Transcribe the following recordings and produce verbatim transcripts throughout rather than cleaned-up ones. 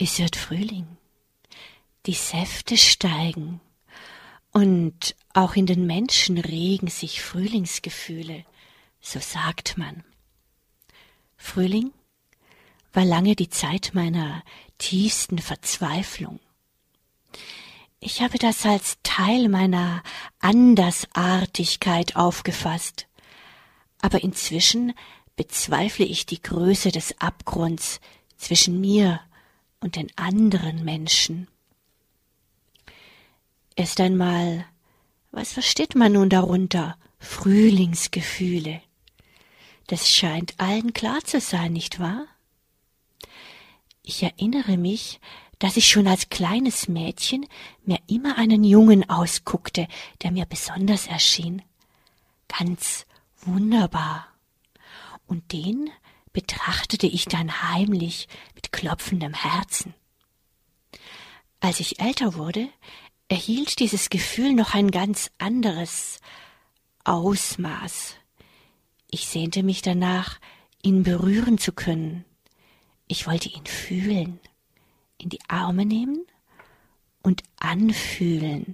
Es wird Frühling, die Säfte steigen und auch in den Menschen regen sich Frühlingsgefühle, so sagt man. Frühling war lange die Zeit meiner tiefsten Verzweiflung. Ich habe das als Teil meiner Andersartigkeit aufgefasst, aber inzwischen bezweifle ich die Größe des Abgrunds zwischen mir und den anderen Menschen. Erst einmal, was versteht man nun darunter? Frühlingsgefühle. Das scheint allen klar zu sein, nicht wahr? Ich erinnere mich, dass ich schon als kleines Mädchen mir immer einen Jungen ausguckte, der mir besonders erschien. Ganz wunderbar. Und den betrachtete ich dann heimlich mit klopfendem Herzen. Als ich älter wurde, erhielt dieses Gefühl noch ein ganz anderes Ausmaß. Ich sehnte mich danach, ihn berühren zu können. Ich wollte ihn fühlen, in die Arme nehmen und anfühlen.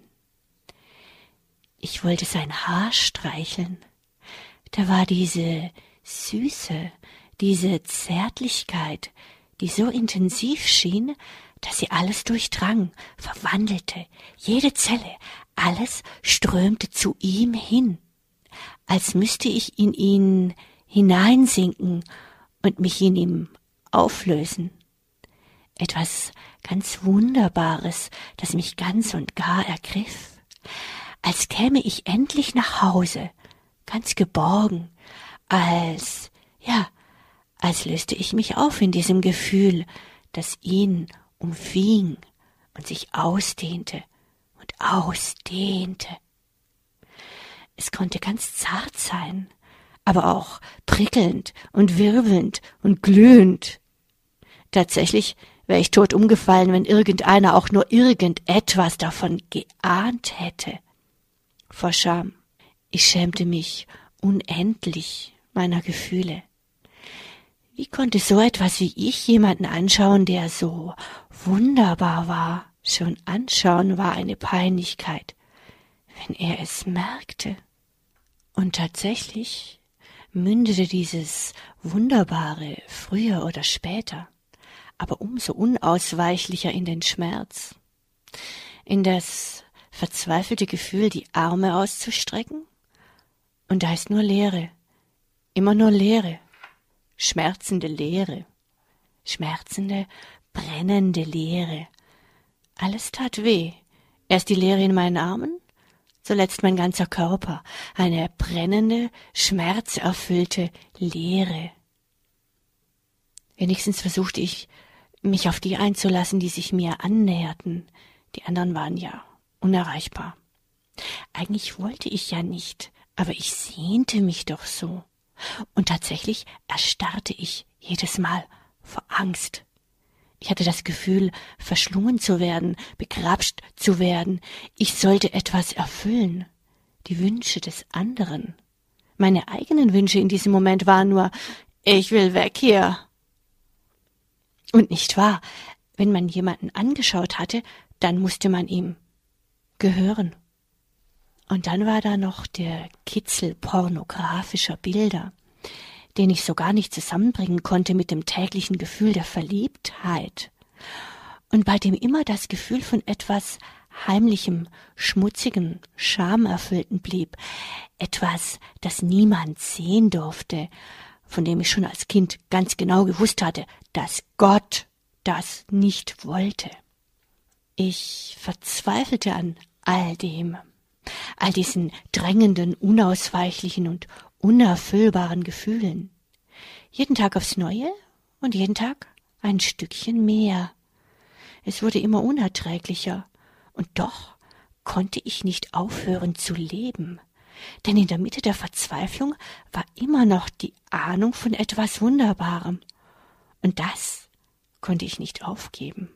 Ich wollte sein Haar streicheln. Da war diese Süße, diese Zärtlichkeit, die so intensiv schien, dass sie alles durchdrang, verwandelte, jede Zelle, alles strömte zu ihm hin, als müsste ich in ihn hineinsinken und mich in ihm auflösen. Etwas ganz Wunderbares, das mich ganz und gar ergriff, als käme ich endlich nach Hause, ganz geborgen, als, ja, als löste ich mich auf in diesem Gefühl, das ihn umfing und sich ausdehnte und ausdehnte. Es konnte ganz zart sein, aber auch prickelnd und wirbelnd und glühend. Tatsächlich wäre ich tot umgefallen, wenn irgendeiner auch nur irgendetwas davon geahnt hätte. Vor Scham. Ich schämte mich unendlich meiner Gefühle. Wie konnte so etwas wie ich jemanden anschauen, der so wunderbar war? Schon anschauen war eine Peinlichkeit, wenn er es merkte. Und tatsächlich mündete dieses Wunderbare früher oder später, aber umso unausweichlicher in den Schmerz, in das verzweifelte Gefühl, die Arme auszustrecken, und da ist nur Leere, immer nur Leere, schmerzende Leere, schmerzende, brennende Leere. Alles tat weh, erst die Leere in meinen Armen, zuletzt mein ganzer Körper, eine brennende, schmerzerfüllte Leere. Wenigstens versuchte ich, mich auf die einzulassen, die sich mir annäherten. Die anderen waren ja unerreichbar. Eigentlich wollte ich ja nicht, aber ich sehnte mich doch so. Und tatsächlich erstarrte ich jedes Mal vor Angst. Ich hatte das Gefühl, verschlungen zu werden, begrapscht zu werden. Ich sollte etwas erfüllen, die Wünsche des anderen. Meine eigenen Wünsche in diesem Moment waren nur, ich will weg hier. Und nicht wahr, wenn man jemanden angeschaut hatte, dann musste man ihm gehören. Und dann war da noch der Kitzel pornografischer Bilder, den ich so gar nicht zusammenbringen konnte mit dem täglichen Gefühl der Verliebtheit und bei dem immer das Gefühl von etwas Heimlichem, Schmutzigem, Schamerfüllten blieb, etwas, das niemand sehen durfte, von dem ich schon als Kind ganz genau gewusst hatte, dass Gott das nicht wollte. Ich verzweifelte an all dem, all diesen drängenden, unausweichlichen und unerfüllbaren Gefühlen. Jeden Tag aufs Neue und jeden Tag ein Stückchen mehr. Es wurde immer unerträglicher, und doch konnte ich nicht aufhören zu leben, denn in der Mitte der Verzweiflung war immer noch die Ahnung von etwas Wunderbarem, und das konnte ich nicht aufgeben.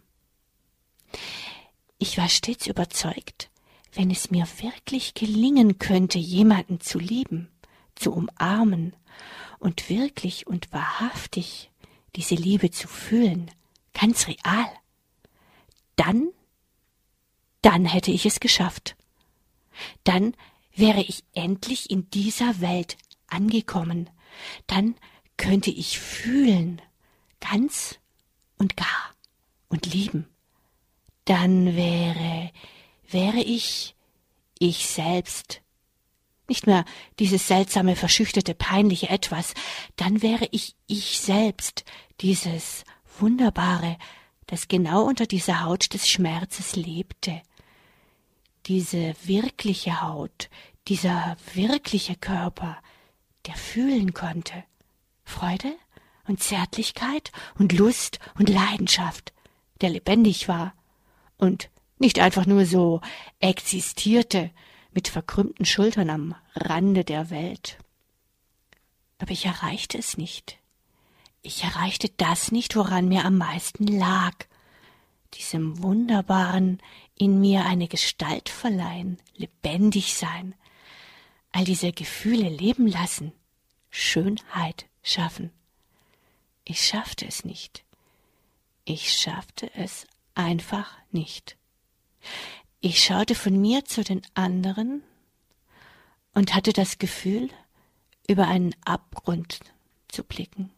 Ich war stets überzeugt, wenn es mir wirklich gelingen könnte, jemanden zu lieben, zu umarmen und wirklich und wahrhaftig diese Liebe zu fühlen, ganz real, dann, dann hätte ich es geschafft. Dann wäre ich endlich in dieser Welt angekommen. Dann könnte ich fühlen, ganz und gar und lieben. Dann wäre, wäre ich ich selbst. Nicht mehr dieses seltsame, verschüchterte, peinliche Etwas. Dann wäre ich ich selbst, dieses Wunderbare, das genau unter dieser Haut des Schmerzes lebte. Diese wirkliche Haut, dieser wirkliche Körper, der fühlen konnte. Freude und Zärtlichkeit und Lust und Leidenschaft, der lebendig war und nicht einfach nur so existierte, mit verkrümmten Schultern am Rande der Welt. Aber ich erreichte es nicht. Ich erreichte das nicht, woran mir am meisten lag, diesem Wunderbaren in mir eine Gestalt verleihen, lebendig sein, all diese Gefühle leben lassen, Schönheit schaffen. Ich schaffte es nicht. Ich schaffte es einfach nicht. Ich schaute von mir zu den anderen und hatte das Gefühl, über einen Abgrund zu blicken.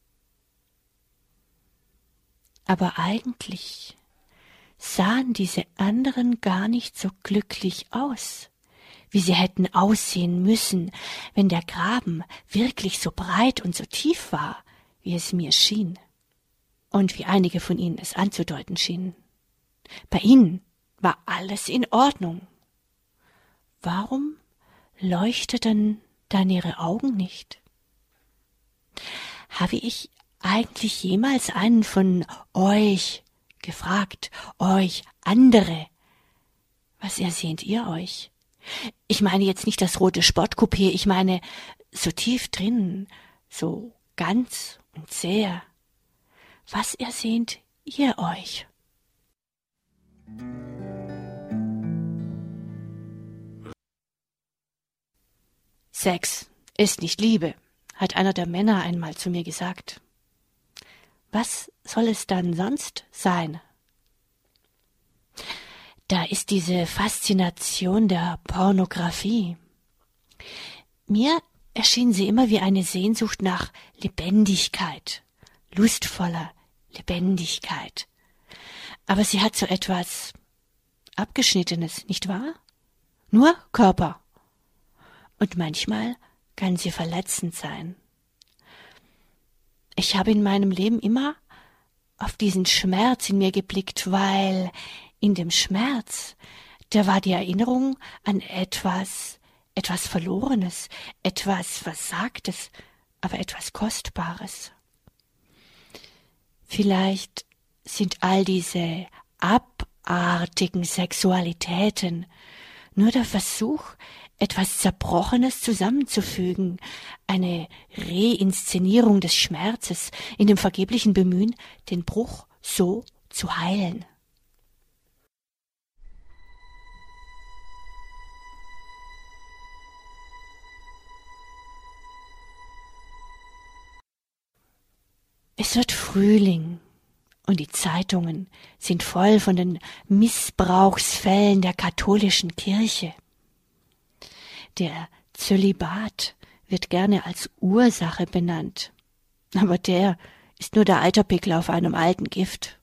Aber eigentlich sahen diese anderen gar nicht so glücklich aus, wie sie hätten aussehen müssen, wenn der Graben wirklich so breit und so tief war, wie es mir schien und wie einige von ihnen es anzudeuten schienen. Bei ihnen war alles in Ordnung. Warum leuchteten dann ihre Augen nicht? Habe ich eigentlich jemals einen von euch gefragt, euch andere, was ersehnt ihr euch? Ich meine jetzt nicht das rote Sportcoupé, ich meine so tief drinnen, so ganz und sehr. Was ersehnt ihr euch? Sex ist nicht Liebe, hat einer der Männer einmal zu mir gesagt. Was soll es dann sonst sein? Da ist diese Faszination der Pornografie. Mir erschien sie immer wie eine Sehnsucht nach Lebendigkeit, lustvoller Lebendigkeit. Aber sie hat so etwas Abgeschnittenes, nicht wahr? Nur Körper. Und manchmal kann sie verletzend sein. Ich habe in meinem Leben immer auf diesen Schmerz in mir geblickt, weil in dem Schmerz, da war die Erinnerung an etwas, etwas Verlorenes, etwas Versagtes, aber etwas Kostbares. Vielleicht sind all diese abartigen Sexualitäten nur der Versuch, etwas Zerbrochenes zusammenzufügen, eine Reinszenierung des Schmerzes in dem vergeblichen Bemühen, den Bruch so zu heilen. Es wird Frühling und die Zeitungen sind voll von den Missbrauchsfällen der katholischen Kirche. Der Zölibat wird gerne als Ursache benannt, aber der ist nur der Eiterpickel auf einem alten Gift.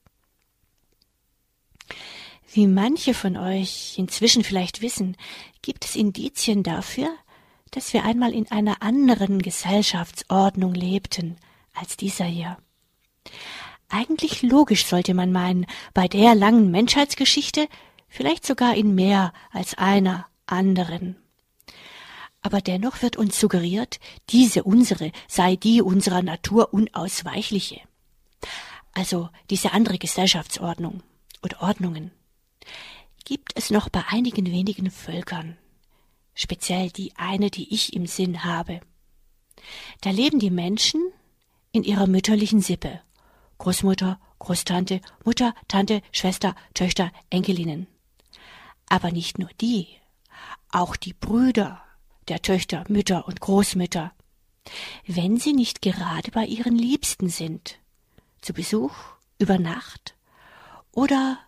Wie manche von euch inzwischen vielleicht wissen, gibt es Indizien dafür, dass wir einmal in einer anderen Gesellschaftsordnung lebten als dieser hier. Eigentlich logisch sollte man meinen, bei der langen Menschheitsgeschichte, vielleicht sogar in mehr als einer anderen. Aber dennoch wird uns suggeriert, diese unsere sei die unserer Natur unausweichliche. Also diese andere Gesellschaftsordnung oder Ordnungen gibt es noch bei einigen wenigen Völkern, speziell die eine, die ich im Sinn habe. Da leben die Menschen in ihrer mütterlichen Sippe. Großmutter, Großtante, Mutter, Tante, Schwester, Töchter, Enkelinnen. Aber nicht nur die, auch die Brüder der Töchter, Mütter und Großmütter, wenn sie nicht gerade bei ihren Liebsten sind, zu Besuch, über Nacht oder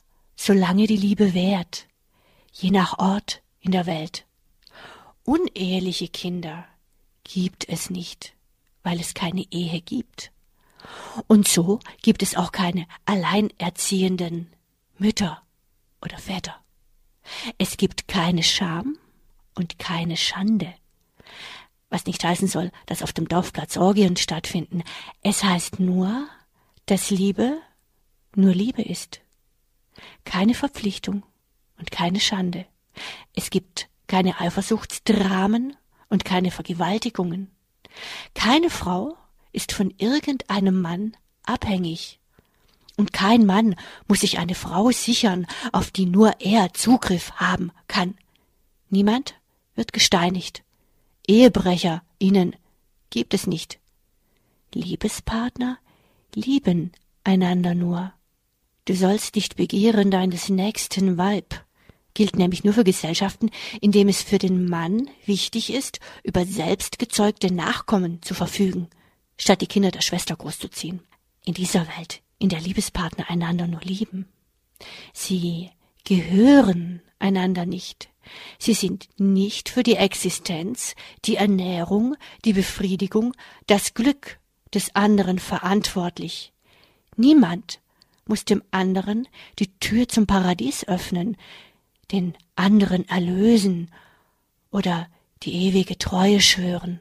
solange die Liebe währt, je nach Ort in der Welt. Uneheliche Kinder gibt es nicht, weil es keine Ehe gibt. Und so gibt es auch keine alleinerziehenden Mütter oder Väter. Es gibt keine Scham und keine Schande. Was nicht heißen soll, dass auf dem Dorfplatz Orgien stattfinden. Es heißt nur, dass Liebe nur Liebe ist. Keine Verpflichtung und keine Schande. Es gibt keine Eifersuchtsdramen und keine Vergewaltigungen. Keine Frau ist von irgendeinem Mann abhängig. Und kein Mann muss sich eine Frau sichern, auf die nur er Zugriff haben kann. Niemand wird gesteinigt. Ehebrecher innen gibt es nicht. Liebespartner lieben einander nur. Du sollst nicht begehren deines nächsten Weib, gilt nämlich nur für Gesellschaften, in dem es für den Mann wichtig ist, über selbst gezeugte Nachkommen zu verfügen, statt die Kinder der Schwester großzuziehen. In dieser Welt, in der Liebespartner einander nur lieben. Sie gehören einander nicht. Sie sind nicht für die Existenz, die Ernährung, die Befriedigung, das Glück des anderen verantwortlich. Niemand muss dem anderen die Tür zum Paradies öffnen, den anderen erlösen oder die ewige Treue schwören.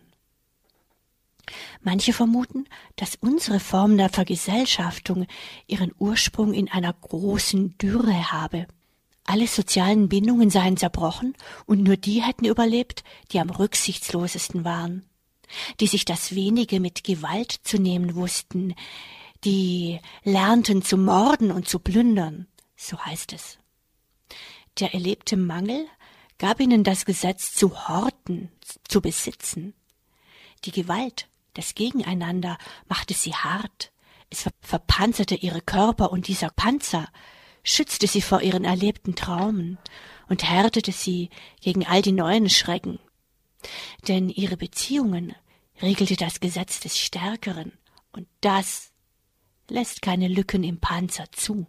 Manche vermuten, dass unsere Form der Vergesellschaftung ihren Ursprung in einer großen Dürre habe. Alle sozialen Bindungen seien zerbrochen und nur die hätten überlebt, die am rücksichtslosesten waren, die sich das Wenige mit Gewalt zu nehmen wussten, die lernten zu morden und zu plündern, so heißt es. Der erlebte Mangel gab ihnen das Gesetz zu horten, zu besitzen. Die Gewalt, das Gegeneinander machte sie hart, es verpanzerte ihre Körper und dieser Panzer schützte sie vor ihren erlebten Traumen und härtete sie gegen all die neuen Schrecken. Denn ihre Beziehungen regelte das Gesetz des Stärkeren und das lässt keine Lücken im Panzer zu.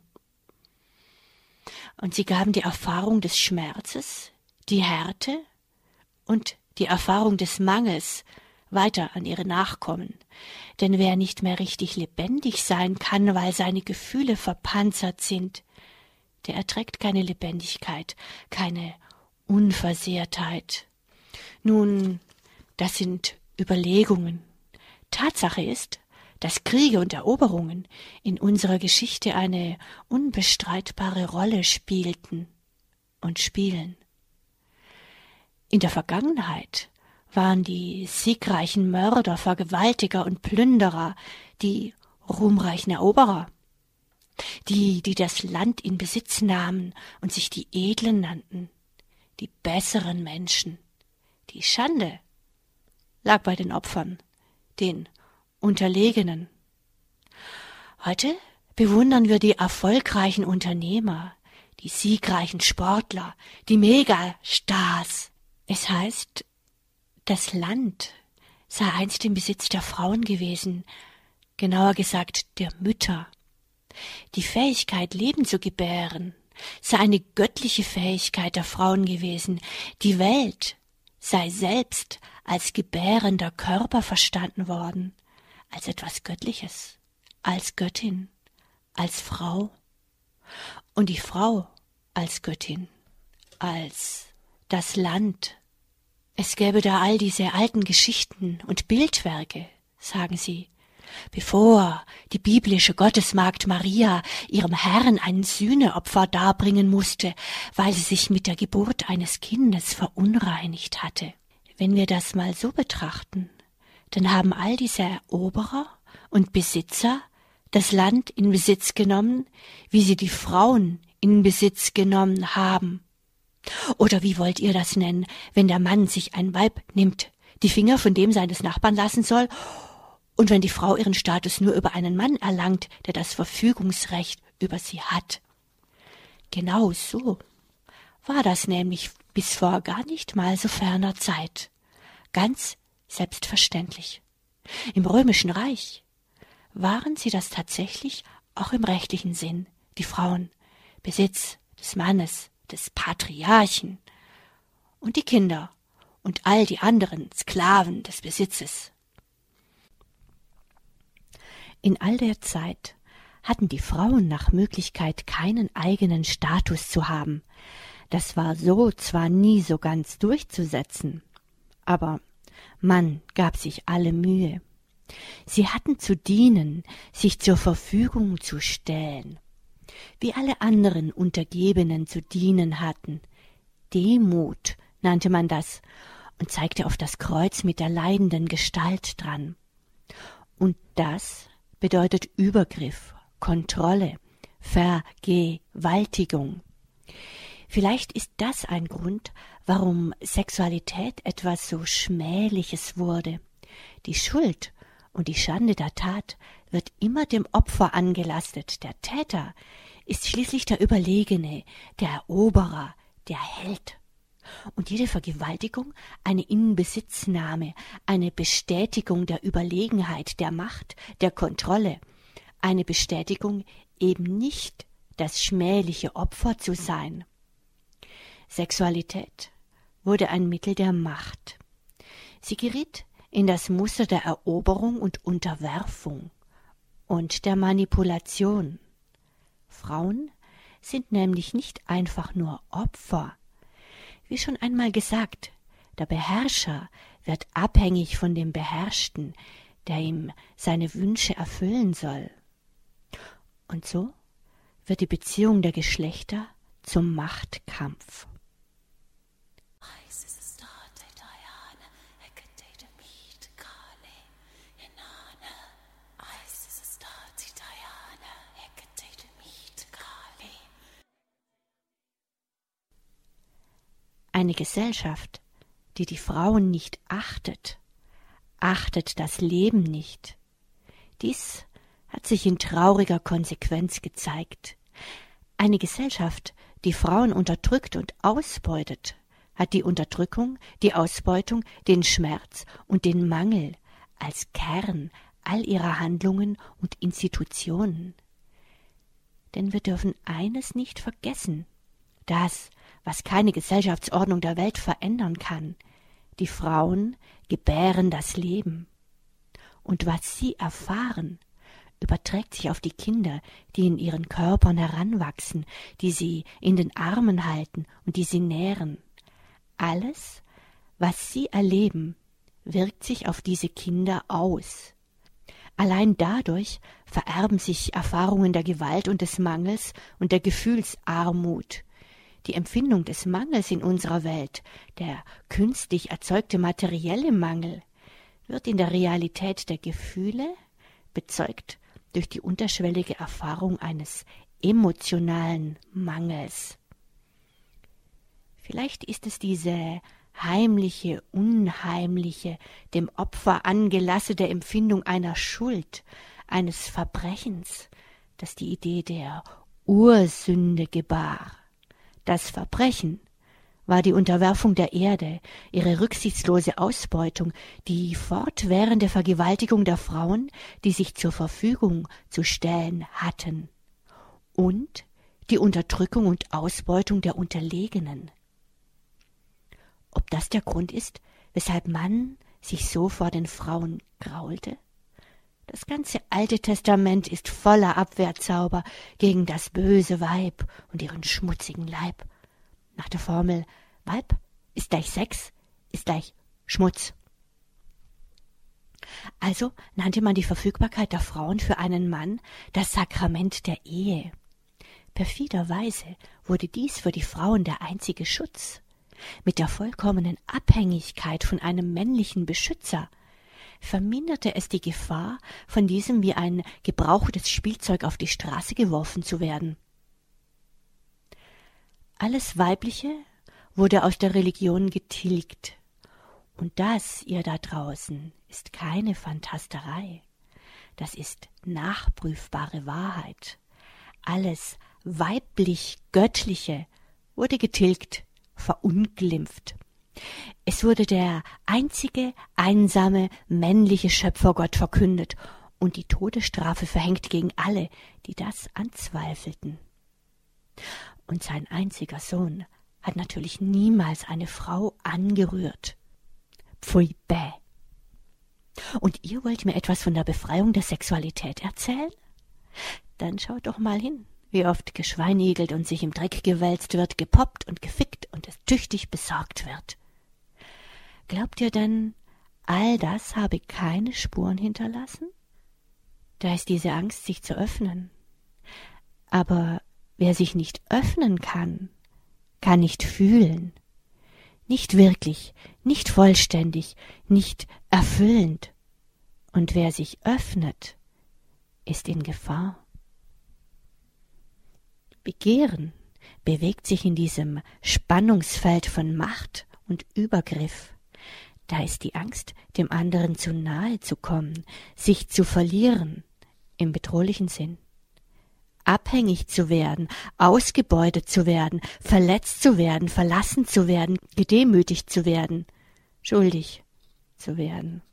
Und sie gaben die Erfahrung des Schmerzes, die Härte und die Erfahrung des Mangels weiter an ihre Nachkommen. Denn wer nicht mehr richtig lebendig sein kann, weil seine Gefühle verpanzert sind, der erträgt keine Lebendigkeit, keine Unversehrtheit. Nun, das sind Überlegungen. Tatsache ist, dass Kriege und Eroberungen in unserer Geschichte eine unbestreitbare Rolle spielten und spielen. In der Vergangenheit waren die siegreichen Mörder, Vergewaltiger und Plünderer die ruhmreichen Eroberer, die, die das Land in Besitz nahmen und sich die Edlen nannten, die besseren Menschen. Die Schande lag bei den Opfern, den Unterlegenen. Heute bewundern wir die erfolgreichen Unternehmer, die siegreichen Sportler, die Megastars. Es heißt, das Land sei einst im Besitz der Frauen gewesen, genauer gesagt der Mütter. Die Fähigkeit, Leben zu gebären, sei eine göttliche Fähigkeit der Frauen gewesen. Die Welt sei selbst als gebärender Körper verstanden worden, als etwas Göttliches, als Göttin, als Frau. Und die Frau als Göttin, als das Land. Es gäbe da all diese alten Geschichten und Bildwerke, sagen sie, bevor die biblische Gottesmagd Maria ihrem Herrn ein Sühneopfer darbringen musste, weil sie sich mit der Geburt eines Kindes verunreinigt hatte. Wenn wir das mal so betrachten, dann haben all diese Eroberer und Besitzer das Land in Besitz genommen, wie sie die Frauen in Besitz genommen haben. Oder wie wollt ihr das nennen, wenn der Mann sich ein Weib nimmt, die Finger von dem seines Nachbarn lassen soll, und wenn die Frau ihren Status nur über einen Mann erlangt, der das Verfügungsrecht über sie hat? Genau so war das nämlich bis vor gar nicht mal so ferner Zeit. Ganz selbstverständlich. Im Römischen Reich waren sie das tatsächlich auch im rechtlichen Sinn, die Frauen. Besitz des Mannes, des Patriarchen und die Kinder und all die anderen Sklaven des Besitzes. In all der Zeit hatten die Frauen nach Möglichkeit keinen eigenen Status zu haben. Das war so zwar nie so ganz durchzusetzen, aber man gab sich alle Mühe. Sie hatten zu dienen, sich zur Verfügung zu stellen, wie alle anderen Untergebenen zu dienen hatten. Demut nannte man das und zeigte auf das Kreuz mit der leidenden Gestalt dran. Und das bedeutet Übergriff, Kontrolle, Vergewaltigung. Vielleicht ist das ein Grund, warum Sexualität etwas so Schmähliches wurde. Die Schuld und die Schande der Tat wird immer dem Opfer angelastet. Der Täter ist schließlich der Überlegene, der Eroberer, der Held. Und jede Vergewaltigung eine Inbesitznahme, eine Bestätigung der Überlegenheit, der Macht, der Kontrolle, eine Bestätigung, eben nicht das schmähliche Opfer zu sein. Sexualität wurde ein Mittel der Macht. Sie geriet in das Muster der Eroberung und Unterwerfung und der Manipulation. Frauen sind nämlich nicht einfach nur Opfer. Wie schon einmal gesagt, der Beherrscher wird abhängig von dem Beherrschten, der ihm seine Wünsche erfüllen soll. Und so wird die Beziehung der Geschlechter zum Machtkampf. Eine Gesellschaft, die die Frauen nicht achtet, achtet das Leben nicht. Dies hat sich in trauriger Konsequenz gezeigt. Eine Gesellschaft, die Frauen unterdrückt und ausbeutet, hat die Unterdrückung, die Ausbeutung, den Schmerz und den Mangel als Kern all ihrer Handlungen und Institutionen. Denn wir dürfen eines nicht vergessen: Das, was keine Gesellschaftsordnung der Welt verändern kann. Die Frauen gebären das Leben. Und was sie erfahren, überträgt sich auf die Kinder, die in ihren Körpern heranwachsen, die sie in den Armen halten und die sie nähren. Alles, was sie erleben, wirkt sich auf diese Kinder aus. Allein dadurch vererben sich Erfahrungen der Gewalt und des Mangels und der Gefühlsarmut. Die Empfindung des Mangels in unserer Welt, der künstlich erzeugte materielle Mangel, wird in der Realität der Gefühle bezeugt durch die unterschwellige Erfahrung eines emotionalen Mangels. Vielleicht ist es diese heimliche, unheimliche, dem Opfer angelassene Empfindung einer Schuld, eines Verbrechens, das die Idee der Ursünde gebar. Das Verbrechen war die Unterwerfung der Erde, ihre rücksichtslose Ausbeutung, die fortwährende Vergewaltigung der Frauen, die sich zur Verfügung zu stellen hatten, und die Unterdrückung und Ausbeutung der Unterlegenen. Ob das der Grund ist, weshalb man sich so vor den Frauen graulte? Das ganze Alte Testament ist voller Abwehrzauber gegen das böse Weib und ihren schmutzigen Leib. Nach der Formel Weib ist gleich Sex, ist gleich Schmutz. Also nannte man die Verfügbarkeit der Frauen für einen Mann das Sakrament der Ehe. Perfiderweise wurde dies für die Frauen der einzige Schutz. Mit der vollkommenen Abhängigkeit von einem männlichen Beschützer verminderte es die Gefahr, von diesem wie ein gebrauchtes Spielzeug auf die Straße geworfen zu werden. Alles Weibliche wurde aus der Religion getilgt. Und das, ihr da draußen, ist keine Fantasterei. Das ist nachprüfbare Wahrheit. Alles weiblich-göttliche wurde getilgt, verunglimpft. Es wurde der einzige, einsame, männliche Schöpfergott verkündet und die Todesstrafe verhängt gegen alle, die das anzweifelten. und sein einziger Sohn hat natürlich niemals eine Frau angerührt. Pfui bäh. Und ihr wollt mir etwas von der Befreiung der Sexualität erzählen? Dann schaut doch mal hin, wie oft geschweinigelt und sich im Dreck gewälzt wird, gepoppt und gefickt und es tüchtig besorgt wird. Glaubt ihr denn, all das habe keine Spuren hinterlassen? Da ist diese Angst, sich zu öffnen. Aber wer sich nicht öffnen kann, kann nicht fühlen. Nicht wirklich, nicht vollständig, nicht erfüllend. Und wer sich öffnet, ist in Gefahr. Begehren bewegt sich in diesem Spannungsfeld von Macht und Übergriff. Da ist die Angst, dem anderen zu nahe zu kommen, sich zu verlieren, im bedrohlichen Sinn. Abhängig zu werden, ausgebeutet zu werden, verletzt zu werden, verlassen zu werden, gedemütigt zu werden, schuldig zu werden.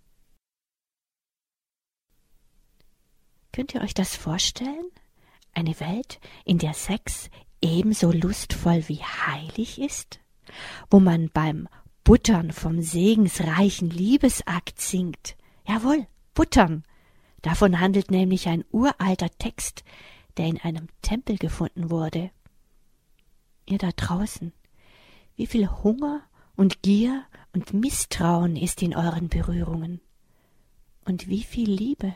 Könnt ihr euch das vorstellen? Eine Welt, in der Sex ebenso lustvoll wie heilig ist? Wo man beim Buttern vom segensreichen Liebesakt singt? Jawohl, Buttern! Davon handelt nämlich ein uralter Text, der in einem Tempel gefunden wurde. Ihr da draußen, wie viel Hunger und Gier und Misstrauen ist in euren Berührungen? Und wie viel Liebe?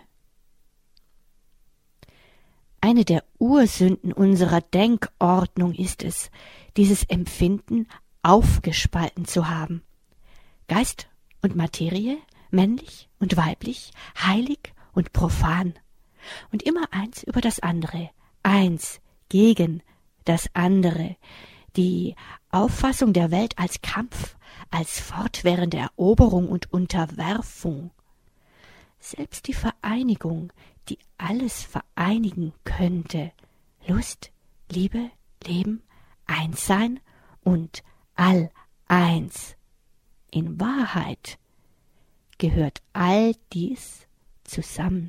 Eine der Ursünden unserer Denkordnung ist es, dieses Empfinden aufgespalten zu haben. Geist und Materie, männlich und weiblich, heilig und profan. Und immer eins über das andere, eins gegen das andere. Die Auffassung der Welt als Kampf, als fortwährende Eroberung und Unterwerfung. Selbst die Vereinigung, die alles vereinigen könnte, Lust, Liebe, Leben, Einssein und all eins. In Wahrheit gehört all dies zusammen.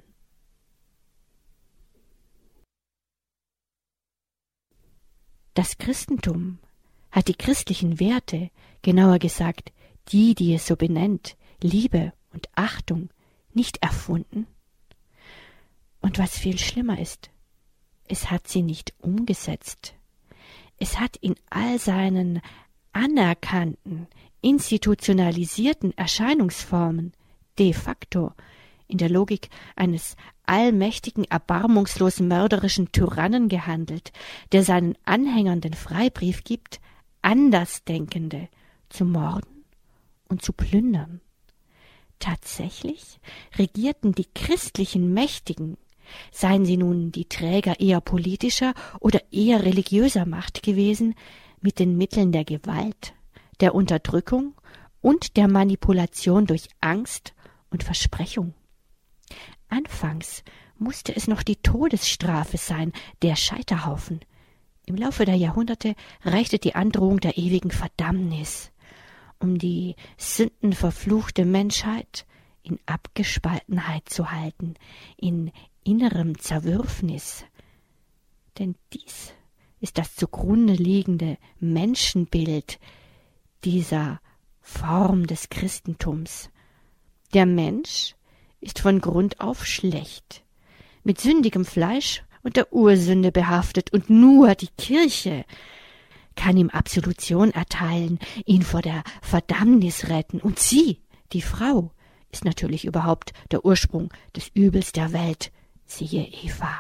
Das Christentum hat die christlichen Werte, genauer gesagt die, die es so benennt, Liebe und Achtung, nicht erfunden. Und was viel schlimmer ist, es hat sie nicht umgesetzt. Es hat in all seinen anerkannten, institutionalisierten Erscheinungsformen de facto in der Logik eines allmächtigen, erbarmungslosen, mörderischen Tyrannen gehandelt, der seinen Anhängern den Freibrief gibt, Andersdenkende zu morden und zu plündern. Tatsächlich regierten die christlichen Mächtigen, seien sie nun die Träger eher politischer oder eher religiöser Macht gewesen, mit den Mitteln der Gewalt, der Unterdrückung und der Manipulation durch Angst und Versprechung. Anfangs musste es noch die Todesstrafe sein, der Scheiterhaufen. Im Laufe der Jahrhunderte reichte die Androhung der ewigen Verdammnis, um die sündenverfluchte Menschheit in Abgespaltenheit zu halten, in innerem Zerwürfnis. Denn dies ist das zugrunde liegende Menschenbild dieser Form des Christentums. Der Mensch ist von Grund auf schlecht, mit sündigem Fleisch und der Ursünde behaftet, und nur die Kirche kann ihm Absolution erteilen, ihn vor der Verdammnis retten, und sie, die Frau, ist natürlich überhaupt der Ursprung des Übels der Welt, siehe Eva.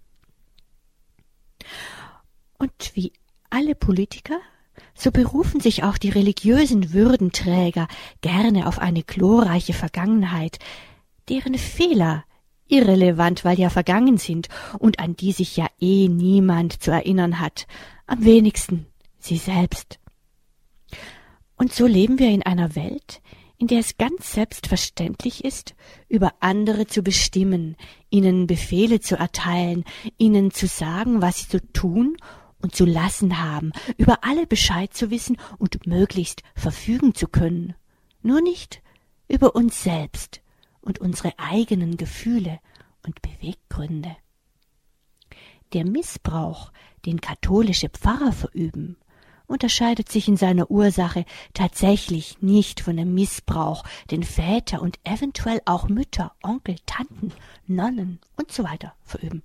Und wie alle Politiker, so berufen sich auch die religiösen Würdenträger gerne auf eine glorreiche Vergangenheit, deren Fehler irrelevant, weil ja vergangen sind und an die sich ja eh niemand zu erinnern hat, am wenigsten sie selbst. Und so leben wir in einer Welt, in der es ganz selbstverständlich ist, über andere zu bestimmen, ihnen Befehle zu erteilen, ihnen zu sagen, was sie zu tun und zu lassen haben, über alle Bescheid zu wissen und möglichst verfügen zu können, nur nicht über uns selbst und unsere eigenen Gefühle und Beweggründe. Der Missbrauch, den katholische Pfarrer verüben, unterscheidet sich in seiner Ursache tatsächlich nicht von dem Missbrauch, den Väter und eventuell auch Mütter, Onkel, Tanten, Nonnen und so weiter verüben.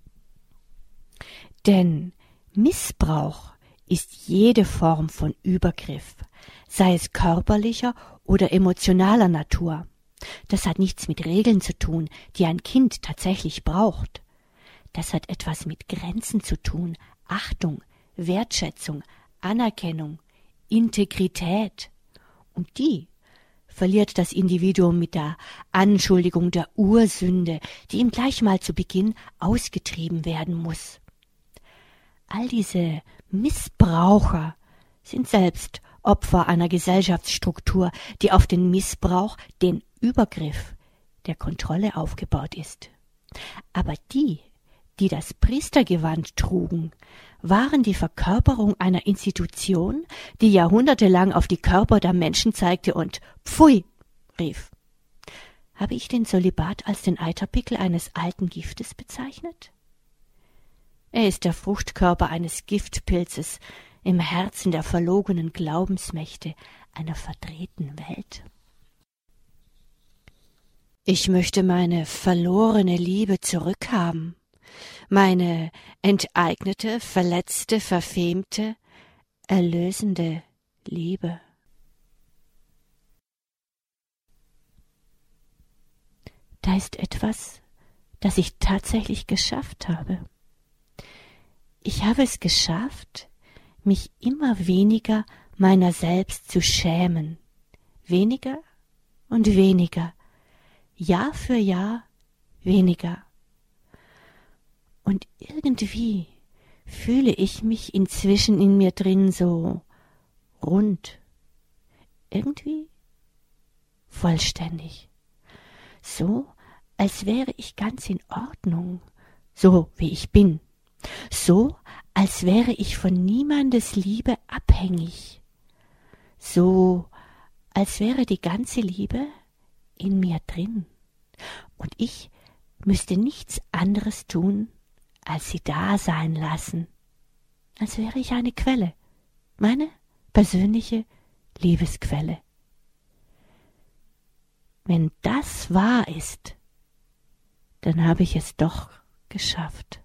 Denn Missbrauch ist jede Form von Übergriff, sei es körperlicher oder emotionaler Natur. Das hat nichts mit Regeln zu tun, die ein Kind tatsächlich braucht. Das hat etwas mit Grenzen zu tun, Achtung, Wertschätzung, Anerkennung, Integrität. Und die verliert das Individuum mit der Anschuldigung der Ursünde, die ihm gleich mal zu Beginn ausgetrieben werden muss. All diese Missbraucher sind selbst Opfer einer Gesellschaftsstruktur, die auf den Missbrauch, den Übergriff der Kontrolle aufgebaut ist. Aber die, die das Priestergewand trugen, waren die Verkörperung einer Institution, die jahrhundertelang auf die Körper der Menschen zeigte und Pfui rief. Habe ich den Zölibat als den Eiterpickel eines alten Giftes bezeichnet? Er ist der Fruchtkörper eines Giftpilzes im Herzen der verlogenen Glaubensmächte einer verdrehten Welt. Ich möchte meine verlorene Liebe zurückhaben, meine enteignete, verletzte, verfemte, erlösende Liebe. Da ist etwas, das ich tatsächlich geschafft habe. Ich habe es geschafft, mich immer weniger meiner selbst zu schämen. Weniger und weniger. Jahr für Jahr weniger. Und irgendwie fühle ich mich inzwischen in mir drin so rund. Irgendwie vollständig. So, als wäre ich ganz in Ordnung, so wie ich bin. So, als wäre ich von niemandes Liebe abhängig. So, als wäre die ganze Liebe in mir drin. Und ich müsste nichts anderes tun, als sie da sein lassen. Als wäre ich eine Quelle, meine persönliche Liebesquelle. Wenn das wahr ist, dann habe ich es doch geschafft.